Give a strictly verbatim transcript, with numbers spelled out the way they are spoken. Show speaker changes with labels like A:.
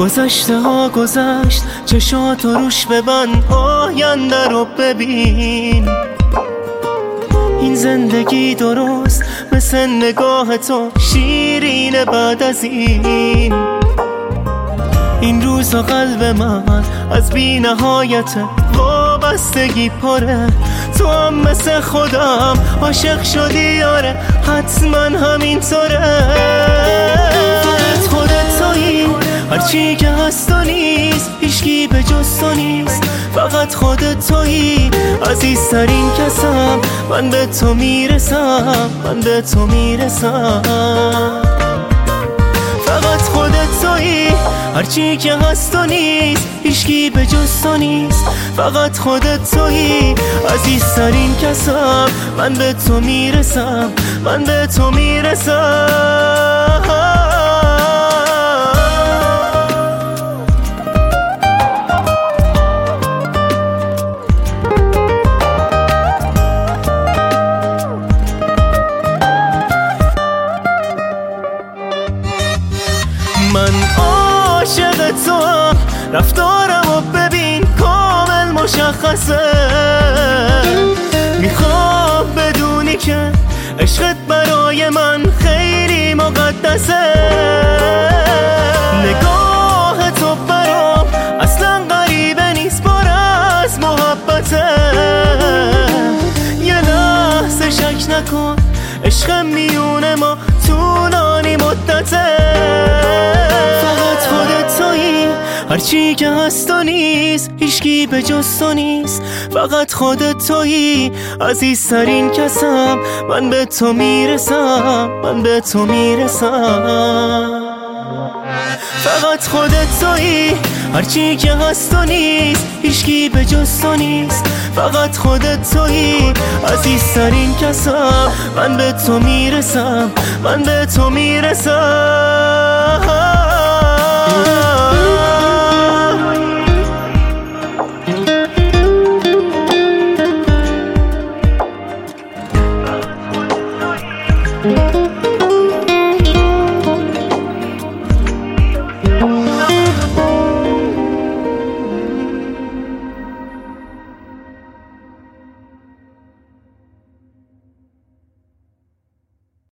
A: گذشته ها گذشت، چشاتو روش ببند، آینده رو ببین. این زندگی درست مثل نگاه تو شیرینه بعد از این. این روزا قلب من از بی نهایت وابستگی پره، تو هم مثل خودم عاشق شدی یاره، حتما همینطوره. فقط خودت تویی، هرچی که هست و نیست، هیچکی به جز تو نیست. فقط خودت تویی، عزیزترین کسم، من به تو میرسم، من به تو میرسم. فقط خودت تویی، هرچی که هست و نیست، هیچکی به جز تو نیست. فقط خودت تویی، عزیزترین کسم، من به تو میرسم، من به تو میرسم. من عاشق تو هم، رفتارم و ببین کامل مشخصه. میخوام بدونی که عشقت برای من خیلی مقدسه. نگاه تو برام اصلا غریبه نیست، پر از محبته. یه لحظه شک نکن، عشق میونه ما طولانی مدته. هرچی که هست و نیست، هیچکی به جز تو نیست. فقط خودت تویی، عزیزترین کسم، من به تو میرسم، من به تو میرسم. فقط خودت تویی، هرچی که هست و نیست، هیچکی به جز تو نیست. فقط خودت تویی، عزیزترین کسم، من به تو میرسم، من به تو میرسم.